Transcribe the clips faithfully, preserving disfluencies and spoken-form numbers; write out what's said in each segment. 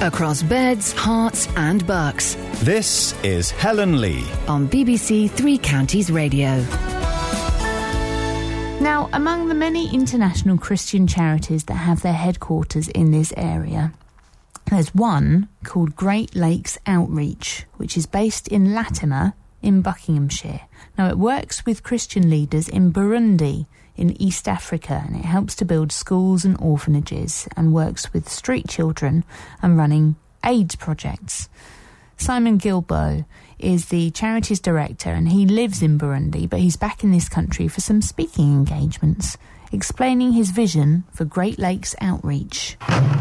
across beds, hearts and bucks. This is Helen Lee on B B C Three Counties Radio. Now, among the many international Christian charities that have their headquarters in this area, there's one called Great Lakes Outreach, which is based in Latimer in Buckinghamshire. Now, it works with Christian leaders in Burundi in East Africa, and it helps to build schools and orphanages and works with street children and running AIDS projects. Simon Gilbo is the charity's director, and he lives in Burundi, but he's back in this country for some speaking engagements, explaining his vision for Great Lakes Outreach.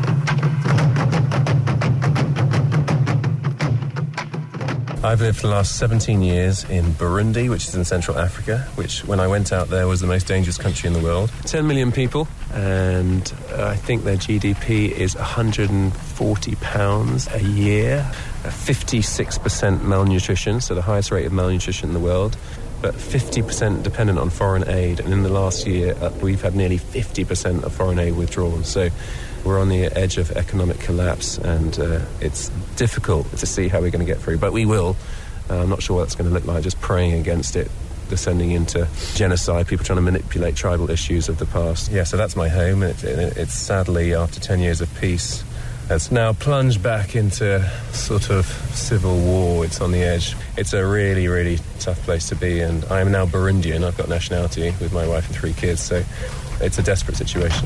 I've lived for the last seventeen years in Burundi, which is in Central Africa, which, when I went out there, was the most dangerous country in the world. ten million people, and uh, I think their G D P is one hundred forty pounds a year. fifty-six percent malnutrition, so the highest rate of malnutrition in the world, but fifty percent dependent on foreign aid. And in the last year, uh, we've had nearly fifty percent of foreign aid withdrawn. So we're on the edge of economic collapse, and uh, it's difficult to see how we're going to get through. But we will. Uh, I'm not sure what it's going to look like, just praying against it descending into genocide, people trying to manipulate tribal issues of the past. Yeah, so that's my home. It, it, it's sadly, after ten years of peace, has now plunged back into sort of civil war. It's on the edge. It's a really, really tough place to be, and I am now Burundian. I've got nationality with my wife and three kids, so it's a desperate situation.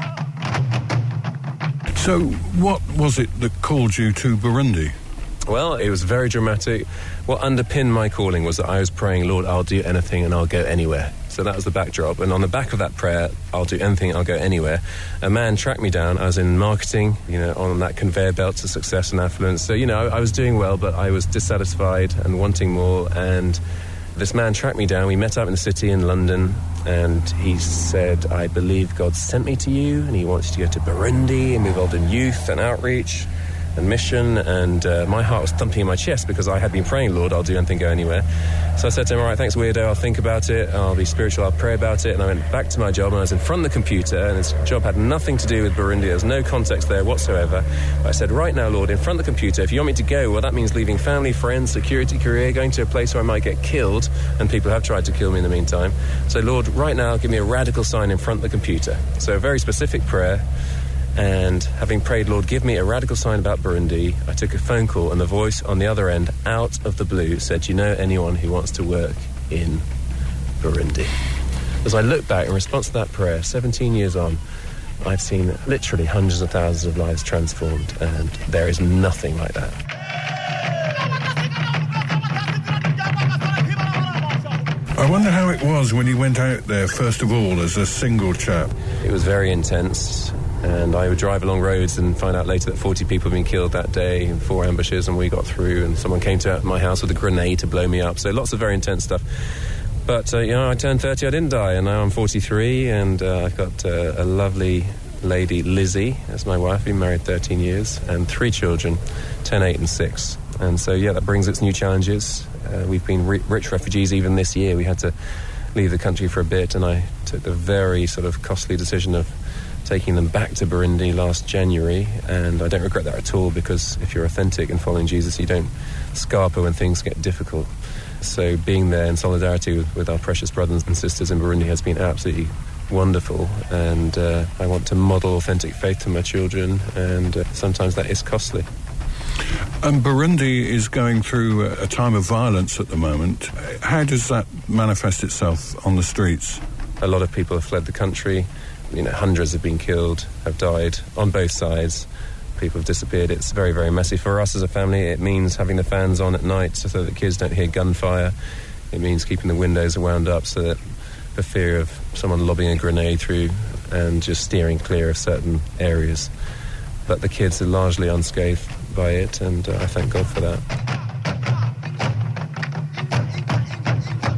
So what was it that called you to Burundi? Well, it was very dramatic. What underpinned my calling was that I was praying, Lord, I'll do anything and I'll go anywhere. So that was the backdrop. And on the back of that prayer, I'll do anything, I'll go anywhere, a man tracked me down. I was in marketing, you know, on that conveyor belt to success and affluence. So, you know, I was doing well, but I was dissatisfied and wanting more. And this man tracked me down. We met up in the city in London, and he said, I believe God sent me to you, and he wants you to go to Burundi and be involved in youth and outreach and mission. And uh, my heart was thumping in my chest because I had been praying, Lord, I'll do anything, go anywhere. So I said to him, all right, thanks, weirdo, I'll think about it, I'll be spiritual, I'll pray about it. And I went back to my job, and I was in front of the computer, and this job had nothing to do with Burundi. There was no context there whatsoever. But I said, right now, Lord, in front of the computer, if you want me to go, well, that means leaving family, friends, security, career, going to a place where I might get killed, and people have tried to kill me in the meantime. So, Lord, right now, give me a radical sign in front of the computer. So a very specific prayer. And having prayed, Lord, give me a radical sign about Burundi, I took a phone call, and the voice on the other end, out of the blue, said, do you know anyone who wants to work in Burundi? As I look back in response to that prayer, seventeen years on, I've seen literally hundreds of thousands of lives transformed, and there is nothing like that. I wonder how it was when you went out there, first of all, as a single chap. It was very intense. And I would drive along roads and find out later that forty people had been killed that day in four ambushes, and we got through, and someone came to my house with a grenade to blow me up. So lots of very intense stuff. But, uh, you know, I turned thirty, I didn't die, and now I'm forty-three, and uh, I've got uh, a lovely lady, Lizzie, as my wife. We've been married thirteen years, and three children, ten, eight and six. And so, yeah, that brings its new challenges. Uh, we've been ri- rich refugees even this year. We had to leave the country for a bit, and I took the very sort of costly decision of taking them back to Burundi last January, and I don't regret that at all, because if you're authentic in following Jesus, you don't scarper when things get difficult. So being there in solidarity with, with our precious brothers and sisters in Burundi has been absolutely wonderful, and uh, I want to model authentic faith to my children, and uh, sometimes that is costly. And Burundi is going through a time of violence at the moment. How does that manifest itself on the streets? A lot of people have fled the country. You know, hundreds have been killed, have died on both sides. People have disappeared. It's very, very messy. For us as a family, it means having the fans on at night so that kids don't hear gunfire. It means keeping the windows wound up so that for fear of someone lobbing a grenade through, and just steering clear of certain areas. But the kids are largely unscathed by it, and uh, I thank God for that.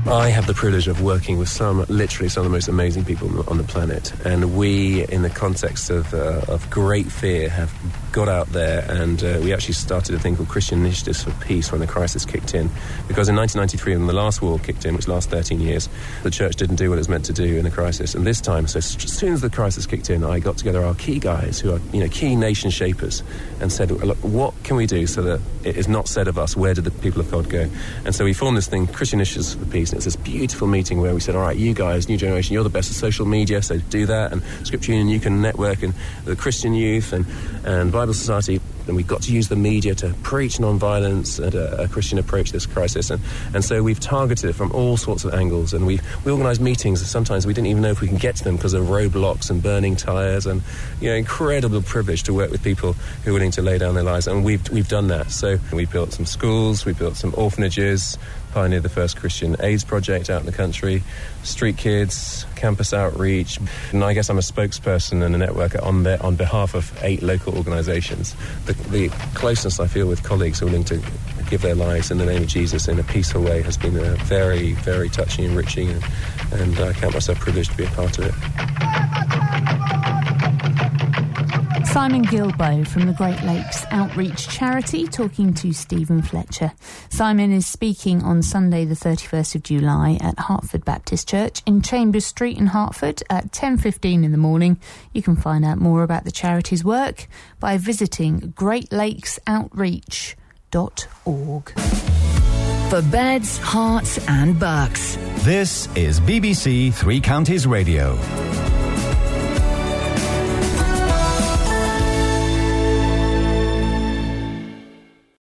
I have the privilege of working with some, literally some of the most amazing people on the planet, and we, in the context of, uh, of great fear, have got out there, and uh, we actually started a thing called Christian Initiatives for Peace when the crisis kicked in. Because in nineteen ninety-three, when the last war kicked in, which lasted thirteen years, the church didn't do what it was meant to do in a crisis. And this time, so as soon as the crisis kicked in, I got together our key guys, who are, you know, key nation shapers, and said, look, what can we do so that it is not said of us, where did the people of God go? And so we formed this thing, Christian Initiatives for Peace, and it's this beautiful meeting where we said, all right, you guys, new generation, you're the best at social media, so do that, and Scripture Union, you can network, and the Christian Youth, and, and Bible Society, and we've got to use the media to preach non-violence and a, a Christian approach to this crisis. And, and so we've targeted it from all sorts of angles, and we've, we organised meetings, and sometimes we didn't even know if we can get to them because of roadblocks and burning tyres, and, you know, incredible privilege to work with people who are willing to lay down their lives, and we've, we've done that. So we built some schools, we built some orphanages, pioneered the first Christian AIDS project out in the country, street kids, campus outreach, and I guess I'm a spokesperson and a networker on their, on behalf of eight local organisations. The, the closeness I feel with colleagues who are willing to give their lives in the name of Jesus in a peaceful way has been uh, very, very touching, enriching, and, and I count myself privileged to be a part of it. Simon Gilbo from the Great Lakes Outreach Charity talking to Stephen Fletcher. Simon is speaking on Sunday the thirty-first of July at Hertford Baptist Church in Chambers Street in Hertford at ten fifteen in the morning. You can find out more about the charity's work by visiting great lakes outreach dot org. For beds, hearts and bucks. This is B B C Three Counties Radio.